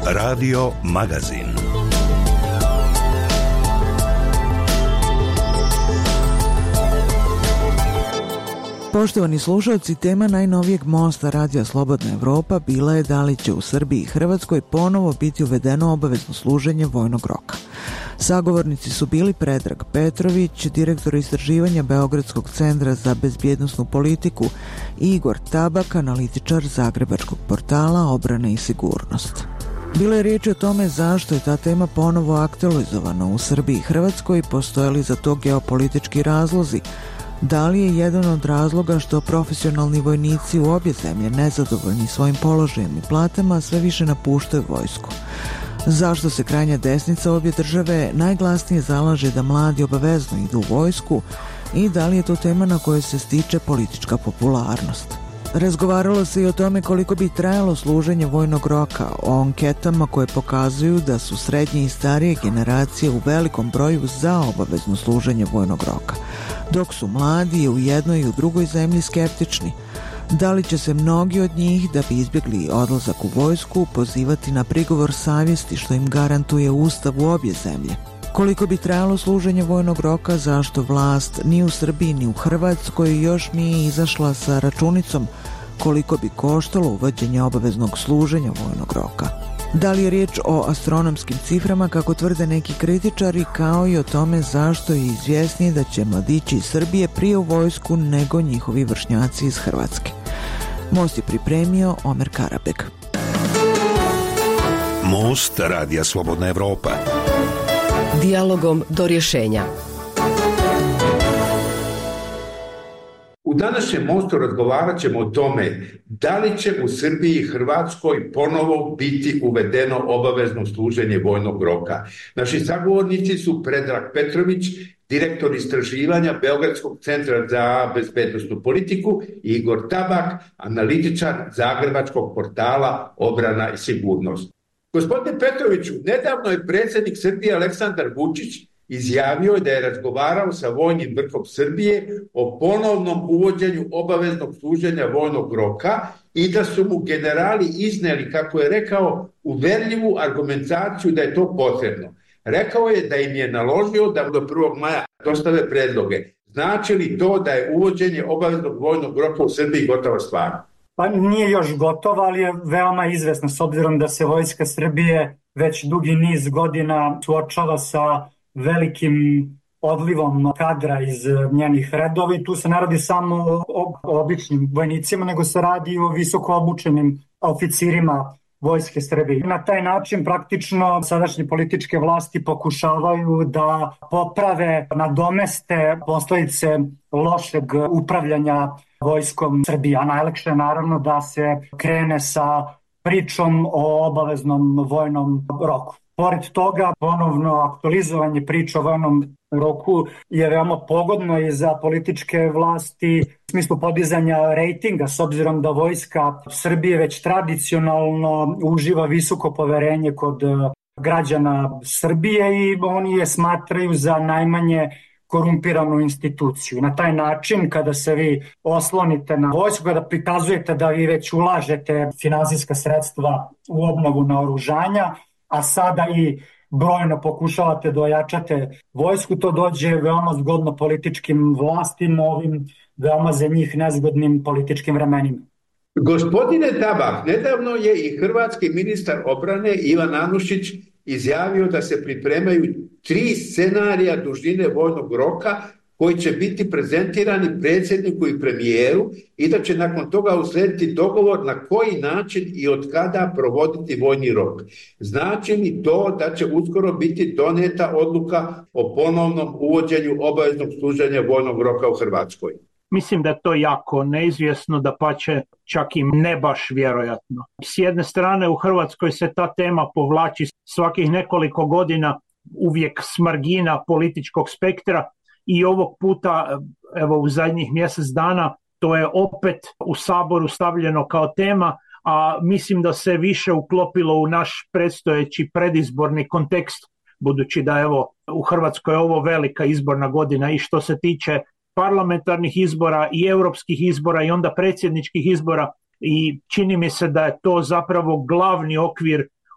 Radio Magazin. Poštovani slušalci, tema najnovijeg mosta Radija Slobodna Evropa bila je da li će u Srbiji i Hrvatskoj ponovo biti uvedeno obavezno služenje vojnog roka. Sagovornici su bili Predrag Petrović, direktor istraživanja Beogradskog centra za bezbjednosnu politiku, i Igor Tabak, analitičar zagrebačkog portala Obrana i sigurnost. Bilo je riječ o tome zašto je ta tema ponovo aktualizovana u Srbiji i Hrvatskoj, postoje li za to geopolitički razlozi. Da li je jedan od razloga što profesionalni vojnici u obje zemlje, nezadovoljni svojim položajem i platama, sve više napuštaju vojsku? Zašto se krajnja desnica obje države najglasnije zalaže da mladi obavezno idu u vojsku i da li je to tema na kojoj se stiče politička popularnost? Razgovaralo se i o tome koliko bi trajalo služenje vojnog roka, o anketama koje pokazuju da su srednje i starije generacije u velikom broju za obavezno služenje vojnog roka, dok su mladi i u jednoj i u drugoj zemlji skeptični. Da li će se mnogi od njih, da bi izbjegli odlazak u vojsku, pozivati na prigovor savjesti što im garantuje Ustav u obje zemlje? Koliko bi trajalo služenje vojnog roka, zašto vlast ni u Srbiji ni u Hrvatskoj još nije izašla sa računicom koliko bi koštalo uvođenje obaveznog služenja vojnog roka? Da li je riječ o astronomskim ciframa, kako tvrde neki kritičari, kao i o tome zašto je izvjesnije da će mladići iz Srbije prije u vojsku nego njihovi vršnjaci iz Hrvatske? Most je pripremio Omer Karabeg. Most Radija Slobodna Evropa. Dijalogom do rješenja. U današnjem mostu razgovarat ćemo o tome da li će u Srbiji i Hrvatskoj ponovo biti uvedeno obavezno služenje vojnog roka. Naši sagovornici su Predrag Petrović, direktor istraživanja Beogradskog centra za bezbjednosnu politiku, i Igor Tabak, analitičar zagrebačkog portala Obrana i sigurnost. Gospodine Petroviću, nedavno je predsjednik Srbije Aleksandar Vučić izjavio da je razgovarao sa vojnim vrhom Srbije o ponovnom uvođenju obaveznog služenja vojnog roka i da su mu generali iznijeli, kako je rekao, uverljivu argumentaciju da je to potrebno. Rekao je da im je naložio da do 1. maja dostave predloge. Znači li to da je uvođenje obaveznog vojnog roka u Srbiji gotova stvar? Pa nije još gotova, ali je veoma izvesna s obzirom da se Vojska Srbije već dugi niz godina suočava sa velikim odlivom kadra iz njenih redova i tu se ne radi samo o običnim vojnicima, nego se radi i o visoko obučenim oficirima Vojske Srbije. Na taj način praktično sadašnje političke vlasti pokušavaju da poprave, nadomeste posljedice lošeg upravljanja Vojskom Srbije, a najlakše je naravno da se krene sa pričom o obaveznom vojnom roku. Pored toga, ponovno aktualizovanje priče o vojnom roku je veoma pogodno i za političke vlasti u smislu podizanja rejtinga, s obzirom da Vojska Srbije već tradicionalno uživa visoko poverenje kod građana Srbije i oni je smatraju za najmanje korumpiranu instituciju. Na taj način, kada se vi oslonite na vojsku, kada prikazujete da vi već ulažete finansijska sredstva u obnovu naoružanja, a sada i brojno pokušavate da ojačate vojsku, to dođe veoma zgodno političkim vlastima, ovim veoma za njih nezgodnim političkim vremenima. Gospodine Tabak, nedavno je i hrvatski ministar obrane Ivan Anušić izjavio da se pripremaju 3 scenarija dužine vojnog roka koji će biti prezentirani predsjedniku i premijeru i da će nakon toga uslijediti dogovor na koji način i od kada provoditi vojni rok. Znači li to da će uskoro biti donijeta odluka o ponovnom uvođenju obaveznog služenja vojnog roka u Hrvatskoj? Mislim da je to jako neizvjesno, dapače čak i ne baš vjerojatno. S jedne strane u Hrvatskoj se ta tema povlači svakih nekoliko godina uvijek s margina političkog spektra i ovog puta, evo u zadnjih mjesec dana, to je opet u Saboru stavljeno kao tema, a mislim da se više uklopilo u naš predstojeći predizborni kontekst, budući da evo u Hrvatskoj je ovo velika izborna godina i što se tiče parlamentarnih izbora i europskih izbora i onda predsjedničkih izbora i čini mi se da je to zapravo glavni okvir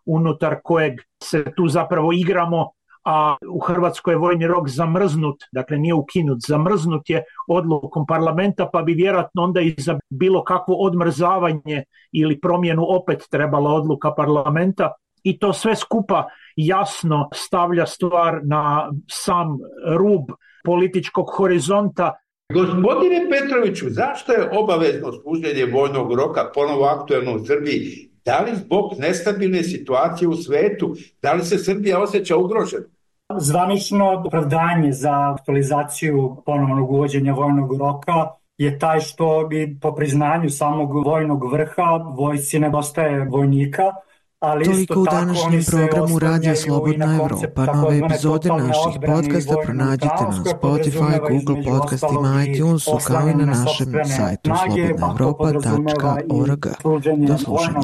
unutar kojeg se tu zapravo igramo, a u Hrvatskoj je vojni rok zamrznut, dakle nije ukinut, zamrznut je odlukom parlamenta, pa bi vjerojatno onda i za bilo kakvo odmrzavanje ili promjenu opet trebala odluka parlamenta, i to sve skupa jasno stavlja stvar na sam rub političkog horizonta. Gospodine Petroviću, zašto je obavezno služenje vojnog roka ponovo aktuelno u Srbiji? Da li zbog nestabilne situacije u svetu? Da li se Srbija osjeća ugrožena? Zvanično opravdanje za aktualizaciju ponovnog uvođenja vojnog roka je taj što bi po priznanju samog vojnog vrha vojsci nedostaje vojnika, ali toliko isto u tako današnjem programu Radija Slobodna Evropa. Nove epizode naših podcasta pronađite na Spotify, Google podcastima, iTunesu, kao i na našem sajtu slobodnaevropa.org. Do slušanja.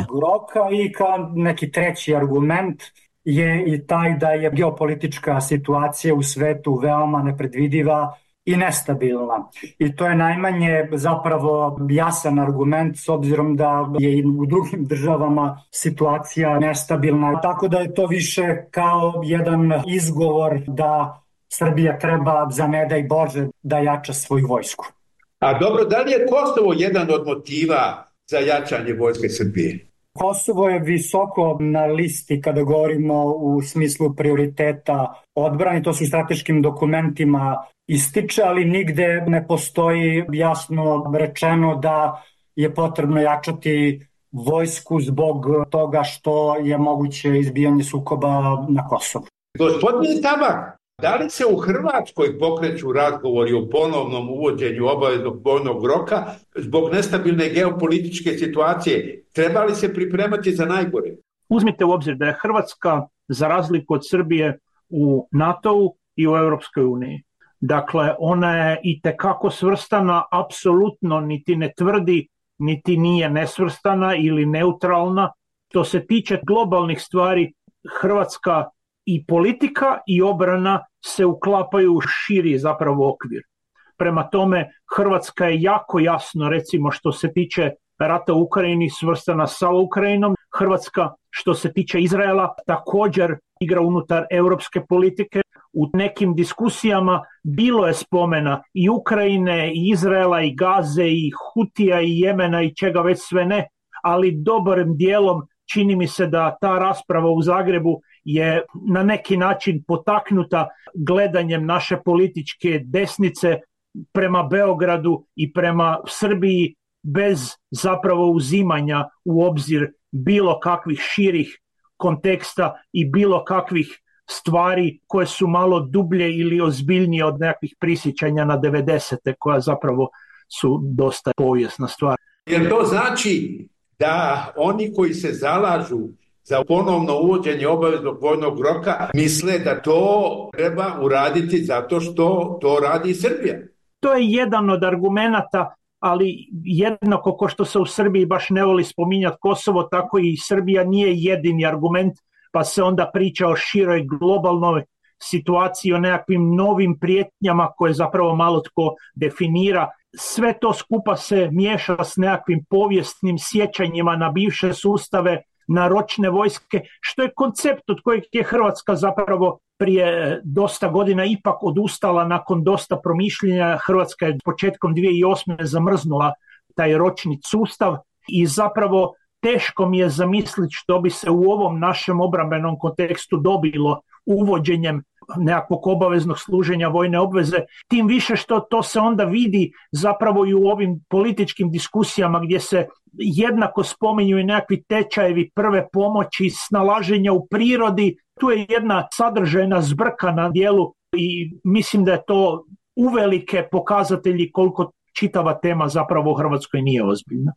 I kao neki treći argument je i taj da je geopolitička situacija u svetu veoma nepredvidiva i nestabilna. I to je najmanje zapravo jasan argument s obzirom da je i u drugim državama situacija nestabilna. Tako da je to više kao jedan izgovor da Srbija treba, za ne daj Bože, da jača svoju vojsku. A dobro, da li je Kosovo jedan od motiva za jačanje vojske Srbije? Kosovo je visoko na listi kada govorimo u smislu prioriteta odbrane, to su u strateškim dokumentima ističe, ali nigde ne postoji jasno rečeno da je potrebno jačati vojsku zbog toga što je moguće izbijanje sukoba na Kosovu. Gospodine Tabak, da li se u Hrvatskoj pokreću razgovori o ponovnom uvođenju obaveznog vojnog roka zbog nestabilne geopolitičke situacije? Treba li se pripremati za najgore? Uzmite u obzir da je Hrvatska, za razliku od Srbije, u NATO-u i u Europskoj uniji. Dakle, ona je itekako svrstana, apsolutno niti ne tvrdi, niti nije nesvrstana ili neutralna. Što se tiče globalnih stvari, Hrvatska i politika i obrana se uklapaju u širi zapravo okvir. Prema tome, Hrvatska je jako jasno, recimo što se tiče rata u Ukrajini, svrstana sa Ukrajinom. Hrvatska, što se tiče Izraela, također igra unutar europske politike. U nekim diskusijama bilo je spomena i Ukrajine, i Izraela, i Gaze, i Hutija, i Jemena, i čega već sve ne, ali dobrim dijelom čini mi se da ta rasprava u Zagrebu je na neki način potaknuta gledanjem naše političke desnice prema Beogradu i prema Srbiji, bez zapravo uzimanja u obzir bilo kakvih širih konteksta i bilo kakvih stvari koje su malo dublje ili ozbiljnije od nekakvih prisjećanja na 90. koja zapravo su dosta povijesna stvar. Jer to znači da oni koji se zalažu za ponovno uvođenje obaveznog vojnog roka misle da to treba uraditi zato što to radi Srbija? To je jedan od argumenata, ali jednako kao što se u Srbiji baš ne voli spominjati Kosovo, tako i Srbija nije jedini argument, pa se onda priča o široj globalnoj situaciji, o nekakvim novim prijetnjama koje zapravo malo tko definira. Sve to skupa se miješa s nekakvim povijesnim sjećanjima na bivše sustave, na ročne vojske, što je koncept od kojeg je Hrvatska zapravo prije dosta godina ipak odustala nakon dosta promišljenja. Hrvatska je početkom 2008. zamrznula taj ročni sustav i zapravo teško mi je zamisliti što bi se u ovom našem obrambenom kontekstu dobilo uvođenjem nekakvog obaveznog služenja vojne obveze, tim više što to se onda vidi zapravo i u ovim političkim diskusijama gdje se jednako spominju i nekakvi tečajevi prve pomoći, snalaženja u prirodi. Tu je jedna sadržajna zbrka na dijelu i mislim da je to uvelike pokazatelji koliko čitava tema zapravo u Hrvatskoj nije ozbiljna.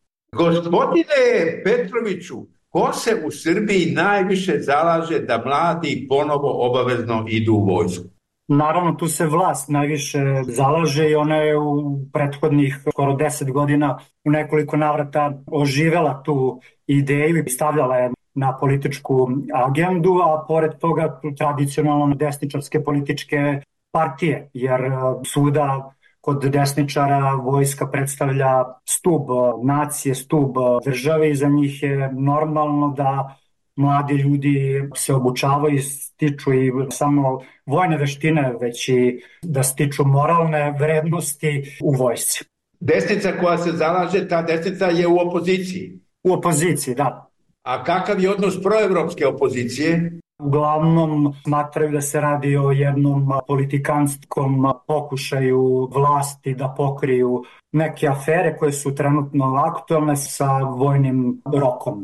Gospodine Petroviću, ko se u Srbiji najviše zalaže da mladi ponovo obavezno idu u vojsku? Naravno, tu se vlast najviše zalaže i ona je u prethodnih skoro 10 godina u nekoliko navrata oživela tu ideju i stavljala je na političku agendu, a pored toga tradicionalno desničarske političke partije, jer svuda kod desničara vojska predstavlja stub nacije, stub države i za njih je normalno da mladi ljudi se obučavaju i stiču i samo vojne veštine, već i da stiču moralne vrednosti u vojsci. Desnica koja se zalaže, ta desnica je u opoziciji. U opoziciji, da. A kakav je odnos proevropske opozicije? Uglavnom smatraju da se radi o jednom politikanskom pokušaju vlasti da pokriju neke afere koje su trenutno aktualne sa vojnim rokom.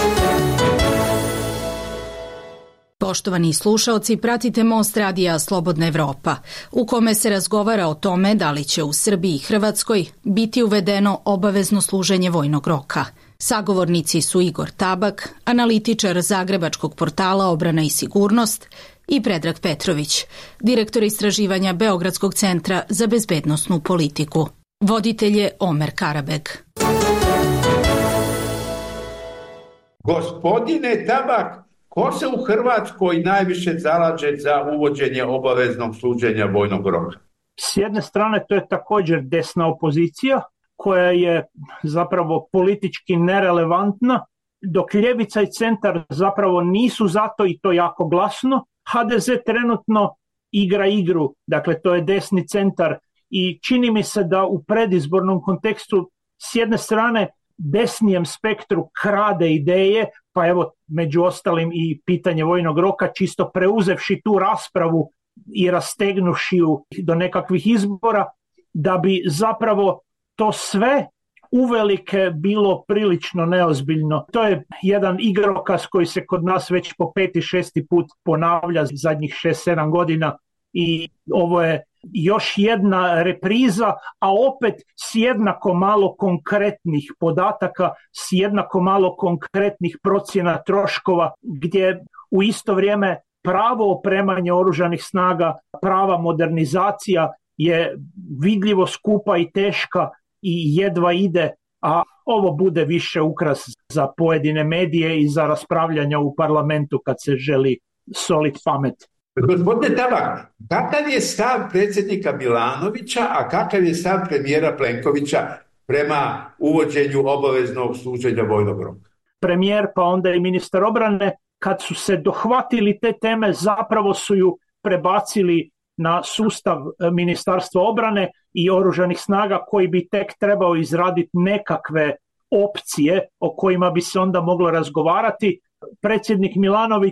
Poštovani slušaoci, pratite Most radija Slobodna Evropa, u kome se razgovara o tome da li će u Srbiji i Hrvatskoj biti uvedeno obavezno služenje vojnog roka. Sagovornici su Igor Tabak, analitičar zagrebačkog portala Obrana i sigurnost, i Predrag Petrović, direktor istraživanja Beogradskog centra za bezbednosnu politiku. Voditelj je Omer Karabeg. Gospodine Tabak, ko se u Hrvatskoj najviše zalaže za uvođenje obaveznog služenja vojnog roka? S jedne strane to je također desna opozicija, koja je zapravo politički nerelevantna, dok ljevica i centar zapravo nisu zato i to jako glasno. HDZ trenutno igra igru, dakle to je desni centar i čini mi se da u predizbornom kontekstu s jedne strane desnijem spektru krade ideje, pa evo među ostalim i pitanje vojnog roka, čisto preuzevši tu raspravu i rastegnuši ju do nekakvih izbora, da bi zapravo to sve uvelike bilo prilično neozbiljno. To je jedan igrokaz koji se kod nas već po 5. 6. put ponavlja zadnjih 6-7 godina i ovo je još jedna repriza, a opet s jednako malo konkretnih podataka, s jednako malo konkretnih procjena troškova, gdje u isto vrijeme pravo opremanje oružanih snaga, prava modernizacija je vidljivo skupa i teška i jedva ide, a ovo bude više ukras za pojedine medije i za raspravljanja u parlamentu kad se želi solit pamet. Gospodine Tabak, kakav je stav predsjednika Milanovića, a kakav je stav premijera Plenkovića prema uvođenju obaveznog služenja vojnog roka? Premijer pa onda i ministar obrane, kad su se dohvatili te teme, zapravo su ju prebacili na sustav Ministarstva obrane i oružanih snaga koji bi tek trebao izraditi nekakve opcije o kojima bi se onda moglo razgovarati. Predsjednik Milanović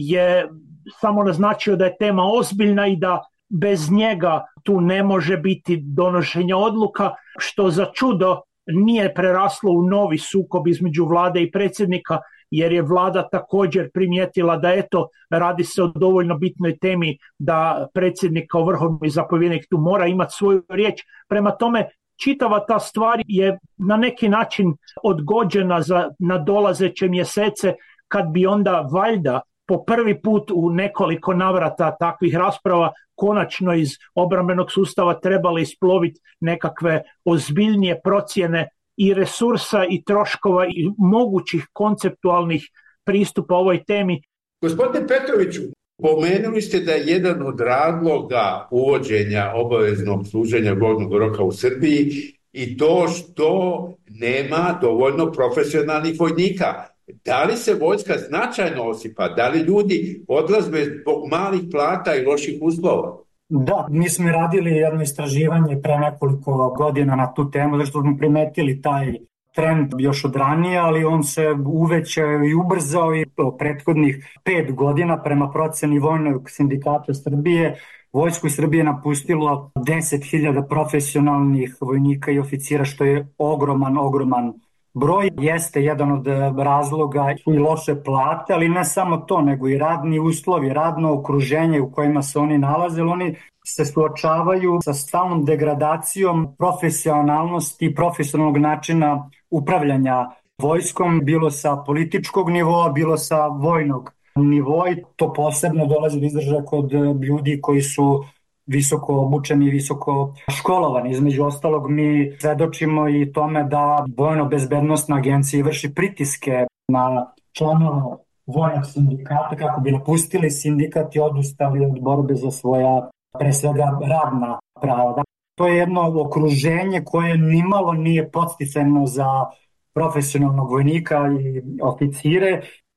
je samo naznačio da je tema ozbiljna i da bez njega tu ne može biti donošenja odluka, što za čudo nije preraslo u novi sukob između vlade i predsjednika, jer je vlada također primijetila da radi se o dovoljno bitnoj temi da predsjednik kao vrhovni zapovjednik tu mora imati svoju riječ. Prema tome, čitava ta stvar je na neki način odgođena za nadolazeće mjesece, kad bi onda valjda po prvi put u nekoliko navrata takvih rasprava konačno iz obrambenog sustava trebali isploviti nekakve ozbiljnije procjene i resursa i troškova i mogućih konceptualnih pristupa ovoj temi. Gospodine Petroviću, pomenuli ste da je jedan od razloga uvođenja obaveznog služenja vojnog roka u Srbiji i to što nema dovoljno profesionalnih vojnika. Da li se vojska značajno osipa? Da li ljudi odlaze zbog malih plata i loših uslova? Da, mi smo radili jedno istraživanje pre nekoliko godina na tu temu, zato što smo primetili taj trend još od ranije, ali on se uvećao i ubrzao i prethodnih 5 godina prema proceni Vojnog sindikata Srbije. Vojsku Srbije napustilo 10.000 profesionalnih vojnika i oficira, što je ogroman broj. Jeste jedan od razloga i loše plate, ali ne samo to, nego i radni uslovi, radno okruženje u kojima se oni nalaze, oni se suočavaju sa stalnom degradacijom profesionalnosti i profesionalnog načina upravljanja vojskom, bilo sa političkog nivoa, bilo sa vojnog nivoa. To posebno dolazi do izražaja kod ljudi koji su visoko obučeni i visoko školovani. Između ostalog, mi svedočimo i tome da Vojno-bezbednosna agencija vrši pritiske na članova vojnog sindikata kako bi napustili sindikat i odustali od borbe za svoja, pre svega, radna prava. To je jedno okruženje koje nimalo nije podsticajno za profesionalnog vojnika i oficire.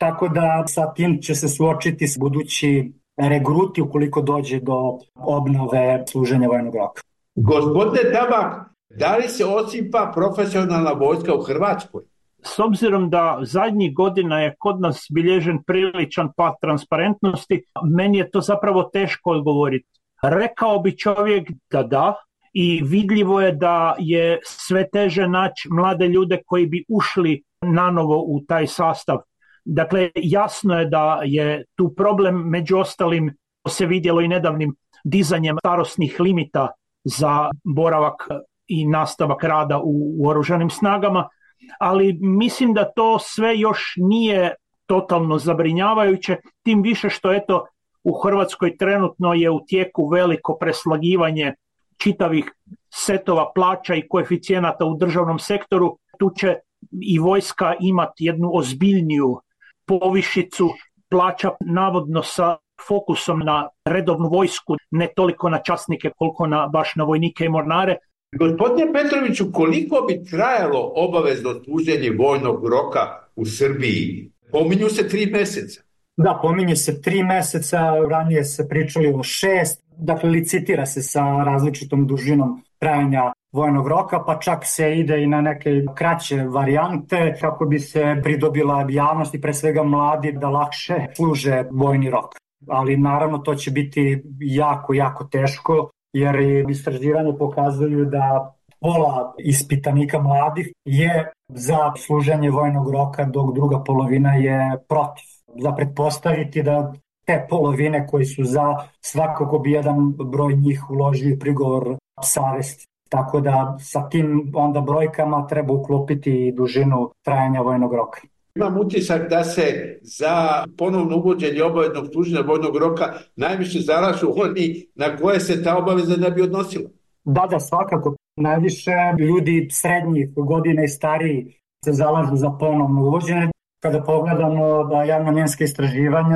tako da sa tim će se suočiti budući regruti ukoliko dođe do obnove služenja vojnog roka. Gospodine Tabak, da li se osipa profesionalna vojska u Hrvatskoj? S obzirom da zadnjih godina je kod nas bilježen priličan pad transparentnosti, meni je to zapravo teško odgovoriti. Rekao bi čovjek da, i vidljivo je da je sve teže naći mlade ljude koji bi ušli nanovo u taj sastav. Dakle, jasno je da je tu problem, među ostalim se vidjelo i nedavnim dizanjem starosnih limita za boravak i nastavak rada u oružanim snagama, ali mislim da to sve još nije totalno zabrinjavajuće, tim više što eto u Hrvatskoj trenutno je u tijeku veliko preslagivanje čitavih setova plaća i koeficijenata u državnom sektoru. Tu će i vojska imati jednu ozbiljniju povišicu plaća, navodno sa fokusom na redovnu vojsku, ne toliko na časnike koliko baš na vojnike i mornare. Gospodine Petroviću, koliko bi trajalo obavezno služenje vojnog roka u Srbiji? Pominju se 3 mjeseca. Da, pominje se 3 mjeseca, ranije se pričali o 6, dakle licitira se sa različitom dužinom trajanja vojnog roka, pa čak se ide i na neke kraće varijante kako bi se pridobila javnost i pre svega mladi da lakše služe vojni rok. Ali naravno to će biti jako, jako teško, jer istraživanje pokazuju da pola ispitanika mladih je za služenje vojnog roka, dok druga polovina je protiv. Za pretpostaviti da te polovine koji su za, svakako bi jedan broj njih uložio prigovor savesti. Tako da sa tim onda brojkama treba uklopiti i dužinu trajanja vojnog roka. Imam utisak da se za ponovno uvođenje obaveznog služenja vojnog roka najviše zalažu oni na koje se ta obaveza ne bi odnosila. Da, svakako. Najviše ljudi srednjih godina i stariji se zalažu za ponovno uvođenje. Kada pogledamo da javno-mnjenjska istraživanja,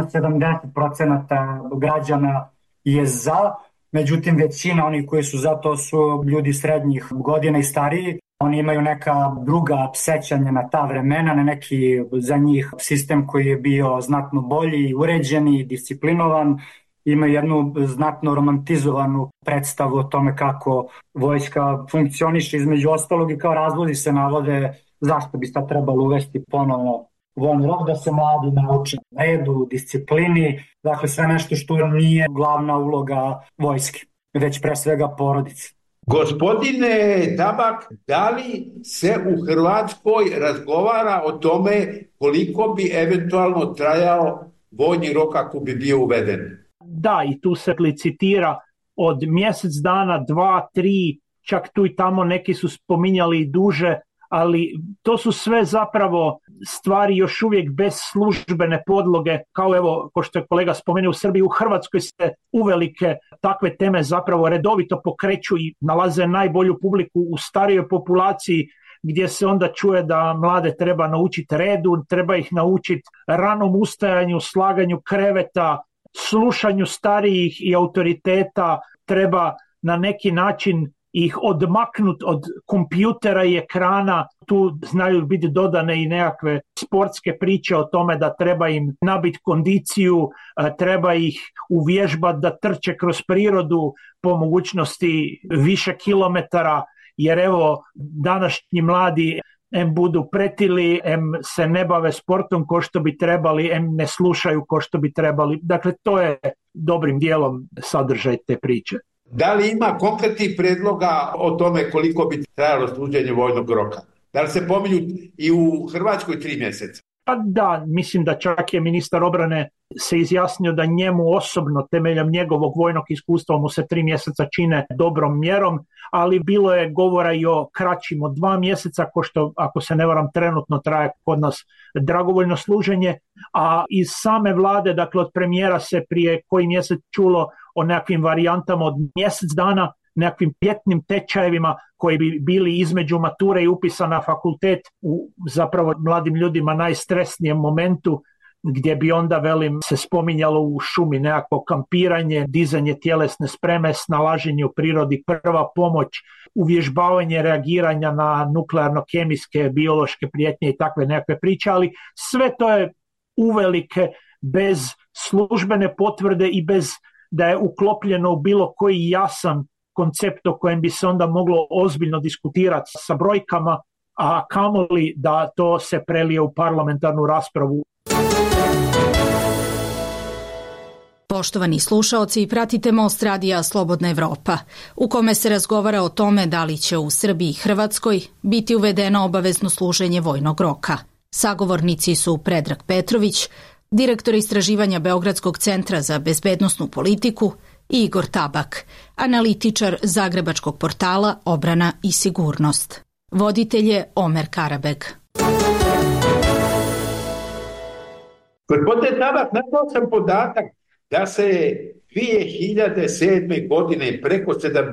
70% građana je za, međutim većina onih koji su za to su ljudi srednjih godina i stariji. Oni imaju neka druga sećanja na ta vremena, na neki za njih sistem koji je bio znatno bolji, uređeni, disciplinovan. Imaju jednu znatno romantizovanu predstavu o tome kako vojska funkcioniše, između ostalog i kao razlozi se navode zašto bi sad trebalo uvesti ponovno vojni rok, da se mladi nauče redu, disciplini, dakle sve nešto što nije glavna uloga vojske, već pre svega porodice. Gospodine Tabak, da li se u Hrvatskoj razgovara o tome koliko bi eventualno trajao vojni rok ako bi bio uveden? Da, i tu se licitira od mjesec dana, 2, 3, čak tu i tamo neki su spominjali i duže, ali to su sve zapravo stvari još uvijek bez službene podloge, kao što je kolega spomenuo u Srbiji, u Hrvatskoj se uvelike takve teme zapravo redovito pokreću i nalaze najbolju publiku u starijoj populaciji, gdje se onda čuje da mlade treba naučiti redu, treba ih naučiti ranom ustajanju, slaganju kreveta, slušanju starijih i autoriteta, treba na neki način ih odmaknut od kompjutera i ekrana. Tu znaju biti dodane i nekakve sportske priče o tome da treba im nabiti kondiciju, treba ih uvježbati da trče kroz prirodu po mogućnosti više kilometara, jer današnji mladi budu pretili, se ne bave sportom ko što bi trebali, ne slušaju ko što bi trebali. Dakle, to je dobrim dijelom sadržaj te priče. Da li ima konkretnih predloga o tome koliko bi trajalo služenje vojnog roka? Da li se pominju i u Hrvatskoj 3 mjeseca? Pa da, mislim da čak je ministar obrane se izjasnio da njemu osobno, temeljem njegovog vojnog iskustva, mu se 3 mjeseca čine dobrom mjerom, ali bilo je govora i o kraćim od 2 mjeseca, ko što, ako se ne varam, trenutno traje kod nas dragovoljno služenje, a iz same vlade, dakle od premijera se prije koji mjesec čulo o nekakvim varijantama od mjesec dana, nekakvim pjetnim tečajevima koji bi bili između mature i upisa na fakultet u zapravo mladim ljudima najstresnijem momentu, gdje bi onda, se spominjalo u šumi nekako kampiranje, dizanje tjelesne spreme, snalaženje u prirodi, prva pomoć, uvježbavanje reagiranja na nuklearno-kemijske, biološke prijetnje i takve nekakve priče, ali sve to je uvelike bez službene potvrde i bez da je uklopljeno u bilo koji jasan koncept o kojem bi se onda moglo ozbiljno diskutirati sa brojkama, a kamoli da to se prelije u parlamentarnu raspravu. Poštovani slušaoci, pratite Most radija Slobodna Evropa, u kome se razgovara o tome da li će u Srbiji i Hrvatskoj biti uvedeno obavezno služenje vojnog roka. Sagovornici su Predrag Petrović, direktor istraživanja Beogradskog centra za bezbednosnu politiku, i Igor Tabak, analitičar zagrebačkog portala Obrana i sigurnost. Voditelj je Omer Karabeg. Gospodine Tabak, našao sam podatak da se 2007. godine preko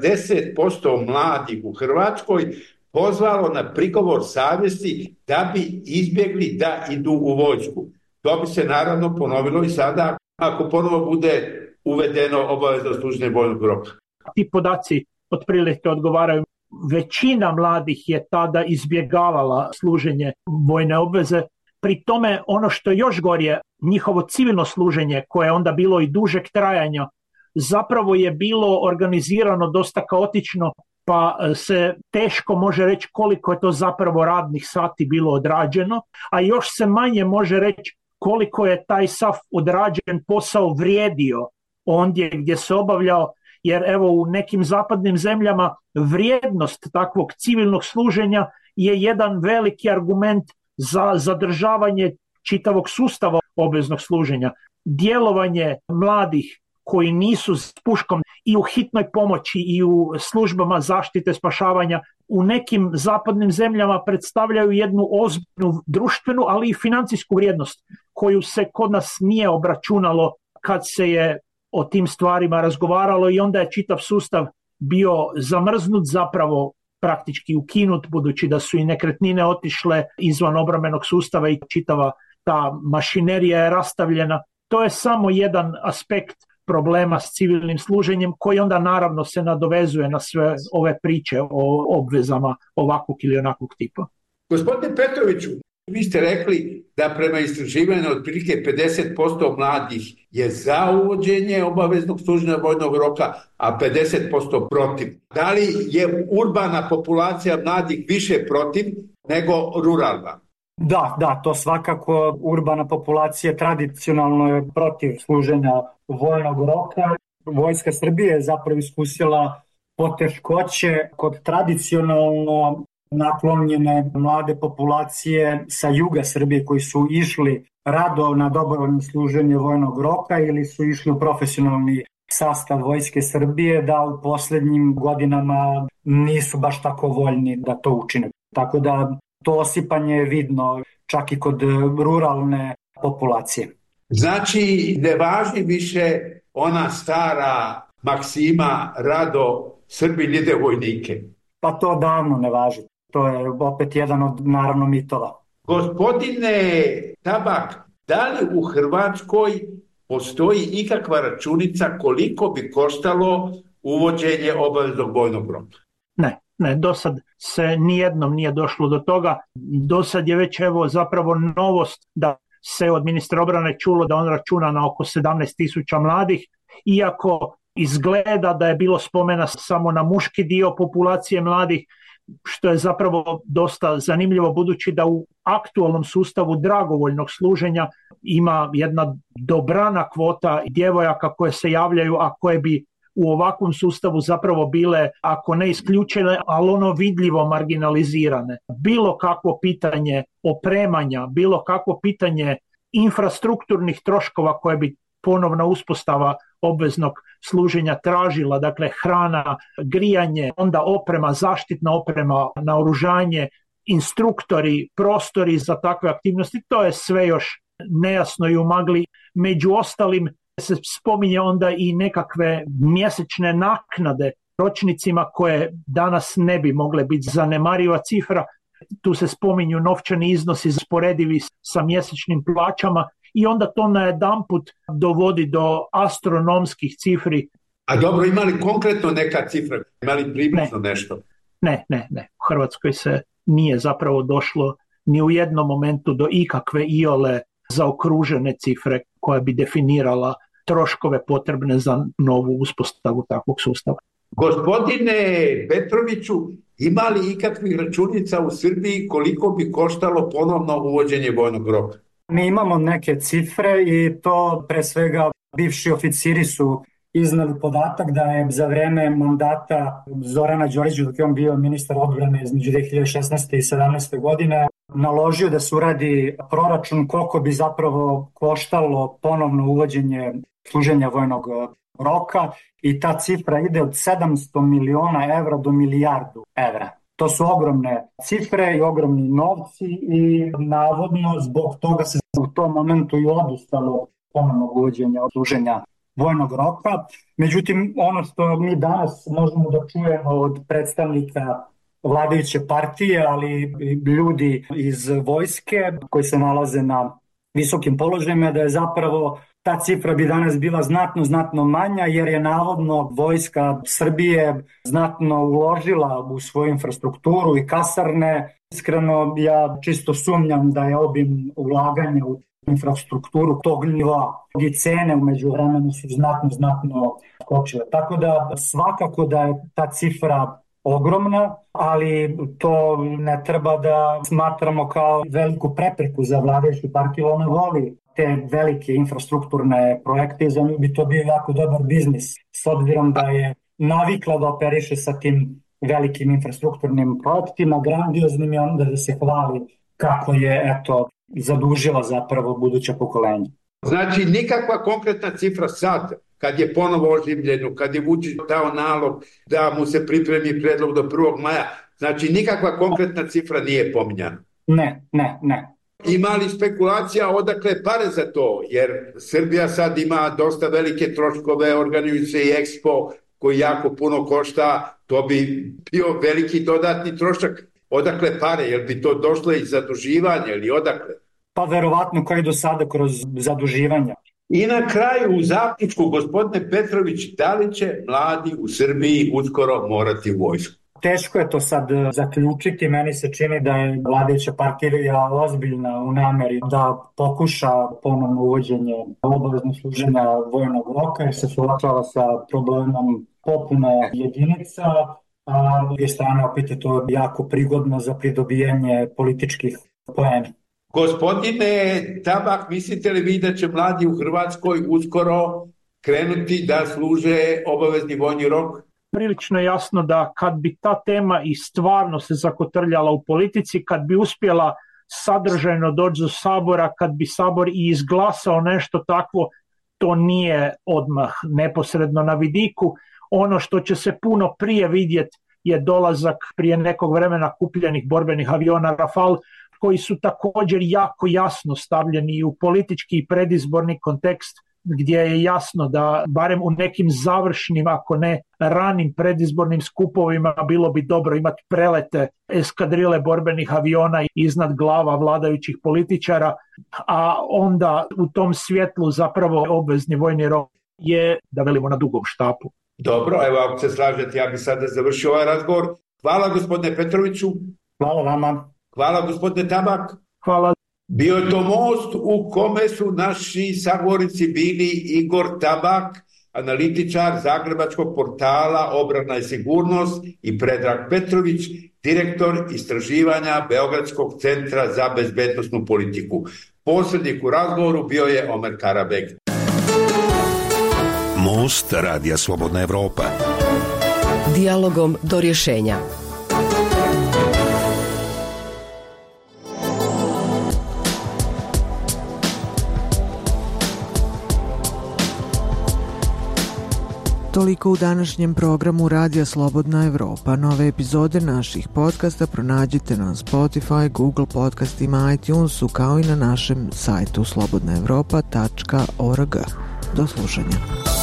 70% mladih u Hrvatskoj pozvalo na prigovor savjesti da bi izbjegli da idu u vojsku. To bi se naravno ponovilo i sada ako ponovo bude uvedeno obavezno služenje vojnog roka. Ti podaci otprilike odgovaraju. Većina mladih je tada izbjegavala služenje vojne obveze. Pri tome ono što je još gorije, njihovo civilno služenje, koje je onda bilo i dužeg trajanja, zapravo je bilo organizirano dosta kaotično, pa se teško može reći koliko je to zapravo radnih sati bilo odrađeno, a još se manje može reći koliko je taj sav odrađen posao vrijedio ondje gdje se obavljao, jer evo u nekim zapadnim zemljama vrijednost takvog civilnog služenja je jedan veliki argument za zadržavanje čitavog sustava obveznog služenja. Djelovanje mladih koji nisu s puškom i u hitnoj pomoći i u službama zaštite spašavanja u nekim zapadnim zemljama predstavljaju jednu ozbiljnu društvenu, ali i financijsku vrijednost koju se kod nas nije obračunalo kad se je o tim stvarima razgovaralo i onda je čitav sustav bio zamrznut, zapravo praktički ukinut, budući da su i nekretnine otišle izvan obrambenog sustava i čitava ta mašinerija je rastavljena. To je samo jedan aspekt problema s civilnim služenjem koji onda naravno se nadovezuje na sve ove priče o obvezama ovakvog ili onakvog tipa. Gospodine Petroviću, vi ste rekli da prema istraživanju otprilike 50% mladih je za uvođenje obaveznog služenja vojnog roka, a 50% protiv. Da li je urbana populacija mladih više protiv nego ruralna? Da, to svakako urbana populacija tradicionalno je protiv služenja vojnog roka. Vojska Srbije je zapravo iskusila poteškoće kod tradicionalno naklonjene mlade populacije sa juga Srbije koji su išli rado na dobrovoljno služenje vojnog roka ili su išli u profesionalni sastav Vojske Srbije, da u posljednjim godinama nisu baš tako voljni da to učine. Tako da to osipanje je vidno čak i kod ruralne populacije. Znači, ne važi više ona stara maksima rado Srbi ljide vojnike? Pa to davno ne važi. To je opet jedan od naravno mitova. Gospodine Tabak, da li u Hrvatskoj postoji ikakva računica koliko bi koštalo uvođenje obaveznog vojnog roka? Ne, do sad se nijednom nije došlo do toga. Do sad je već zapravo novost da se od ministra obrane čulo da on računa na oko 17.000 mladih, iako izgleda da je bilo spomena samo na muški dio populacije mladih, što je zapravo dosta zanimljivo budući da u aktualnom sustavu dragovoljnog služenja ima jedna dobrana kvota djevojaka koje se javljaju, a koje bi u ovakvom sustavu zapravo bile, ako ne isključene, ali ono vidljivo marginalizirane. Bilo kakvo pitanje opremanja, bilo kakvo pitanje infrastrukturnih troškova koje bi ponovna uspostava obveznog služenja tražila, dakle hrana, grijanje, onda oprema, zaštitna oprema, naoružanje, instruktori, prostori za takve aktivnosti, to je sve još nejasno i u magli. Među ostalim se spominje onda i nekakve mjesečne naknade ročnicima koje danas ne bi mogle biti zanemariva cifra. Tu se spominju novčani iznosi sporedivi sa mjesečnim plaćama i onda to najedanput dovodi do astronomskih cifri. A dobro, ima li konkretno neka cifra? Ima li približno nešto? Ne. U Hrvatskoj se nije zapravo došlo ni u jednom momentu do ikakve iole zaokružene cifre koja bi definirala troškove potrebne za novu uspostavu takvog sustava. Gospodine Petroviću, ima li ikakvih računica u Srbiji koliko bi koštalo ponovno uvođenje vojnog roka? Mi imamo neke cifre i to pre svega bivši oficiri su iznali podatak da je za vreme mandata Zorana Đorđevića, dok je on bio ministar odbrane između 2016. i 2017. godine, naložio da se uradi proračun koliko bi zapravo koštalo ponovno uvođenje služenja vojnog roka i ta cifra ide od 700 miliona evra do milijardu evra. To su ogromne cifre i ogromni novci i navodno zbog toga se u tom momentu i odustalo ponovnog uvođenja služenja vojnog roka. Međutim, ono što mi danas možemo da čujemo od predstavnika vladajuće partije, ali i ljudi iz vojske koji se nalaze na visokim položajima, da je zapravo ta cifra bi danas bila znatno manja, jer je navodno vojska Srbije znatno uložila u svoju infrastrukturu i kasarne. Iskreno, ja čisto sumnjam da je obim ulaganja u infrastrukturu tog nivoa i cene umeđu vremenu su znatno skočile. Tako da svakako da je ta cifra ogromna, ali to ne treba da smatramo kao veliku prepreku za vladajuću partiju. Ona voli te velike infrastrukturne projekte i za nju bi to bio jako dobar biznis, s obzirom da je navikla da operiše sa tim velikim infrastrukturnim projektima, grandioznim, i onda da se hvali kako je, zadužila zapravo buduća pokolenja. Znači, nikakva konkretna cifra sad, kad je ponovo oživljeno, kad je Vučić dao nalog da mu se pripremi predlog do 1. maja, znači nikakva konkretna cifra nije pominjana? Ne. Ima li spekulacija odakle pare za to? Jer Srbija sad ima dosta velike troškove, organizuje se i Expo koji jako puno košta, to bi bio veliki dodatni trošak. Odakle pare? Jel bi to došlo iz zaduživanja ili odakle? Pa verovatno kao i do sada kroz zaduživanja. I na kraju u zaključku, gospodine Petrović, da li će mladi u Srbiji uskoro morati u vojsku? Teško je to sad zaključiti, meni se čini da je vladajuća partija ozbiljna u nameri da pokuša ponovno uvođenje obaveznog služenja vojnog roka jer se suočava sa problemom popune jedinica, a s druge strane opet je to jako prigodno za pridobijanje političkih poena. Gospodine Tabak, mislite li vi da će mladi u Hrvatskoj uskoro krenuti da služe obavezni vojni rok? Prilično je jasno da kad bi ta tema i stvarno se zakotrljala u politici, kad bi uspjela sadržajno doći do Sabora, kad bi Sabor i izglasao nešto takvo, to nije odmah neposredno na vidiku. Ono što će se puno prije vidjeti je dolazak prije nekog vremena kupljenih borbenih aviona Rafale, koji su također jako jasno stavljeni u politički i predizborni kontekst, gdje je jasno da barem u nekim završnim, ako ne ranim predizbornim skupovima, bilo bi dobro imati prelete eskadrile borbenih aviona iznad glava vladajućih političara, a onda u tom svjetlu zapravo obvezni vojni rok je, da velimo, na dugom štapu. Dobro, evo ako se slažete, ja bih sada završio ovaj razgovor. Hvala gospodine Petroviću. Hvala vama. Hvala gospodine Tabak. Hvala. Bio je to most u kome su naši sagovornici bili Igor Tabak, analitičar zagrebačkog portala Obrana i sigurnost, i Predrag Petrović, direktor istraživanja Beogradskog centra za bezbednosnu politiku. Posrednik u razgovoru bio je Omer Karabeg. Most Radija Slobodna Evropa. Dijalogom do rješenja. Toliko u današnjem programu Radija Slobodna Evropa. Nove epizode naših podcasta pronađite na Spotify, Google podcastima, iTunesu, kao i na našem sajtu slobodnaevropa.org. Do slušanja.